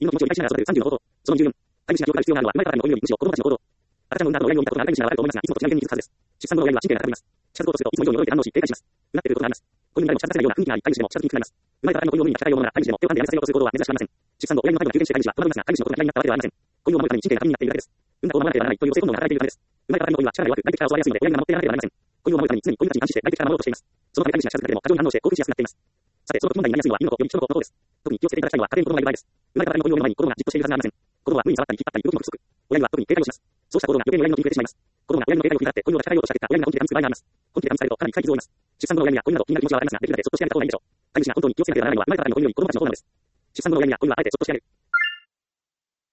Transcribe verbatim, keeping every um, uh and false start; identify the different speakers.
Speaker 1: 犬の気持ちを理解しながら育てるさんじゅうの行動。そのにじゅうよん。飼い主が気を使う必要があるのは、生まれたからの子犬よりむしろ子供たちの行動。赤ちゃんの産んだの親犬を見たことがない飼い主が笑うと思いますが、いつもと違う原因に気づくはずです。出産後の親犬は神経が高ぶります。近づこうとすると、いつも以上に驚いて反応し、警戒します。うなっていることがあります。子犬に誰も近づかせないような雰囲気があり、飼い主でも近づきにくくなります。生まれたばかりの子犬を見に高いものが飼い主でも手を噛んでやめさせようとする行動は珍しくありません。出産後、親犬の態度が急変して飼い主は戸惑いますが、飼い主のことが嫌いになったわけではありません。子犬を守るために神経が過敏になっているだけです。産んだ子を守らなければならないという性本能が働いているためです。生まれたばかりの子犬は力が弱く、外敵から襲われやすいので、親犬が守ってやらなければなりません。子犬を守るために常に子犬たちに監視して外敵から守ろうとしています。そのため飼い主が近づかれても過剰に反応して興奮しやすくなっています。さて、その問題になりやすいのは犬の子より人の子の方です。特に気をつけていただきたいのは家庭に子供がいる場合です。生まれたばかりの子犬を見る前に子供がじっとしているはずがありません。子供は無理に触ったり引っ張ったり動きも不足。親犬は特に警戒をします。そうした行動が余計に親犬の気に触れてしまいます。子供が親犬の警戒を気になって子犬を抱えようとした結果、親犬が本気で試す場合があります。本気で試されるとかなり痛い傷を負います。出産後の親犬や子犬など気になる気持ちはわかりますが、できるだけそっとしてあげた方がいいでしょう。飼い主が本当に気をつけなければならないのは生まれたばかりの子犬より子供たちの方なのです。出産後の親犬や子犬はあえてそっとしてあげる。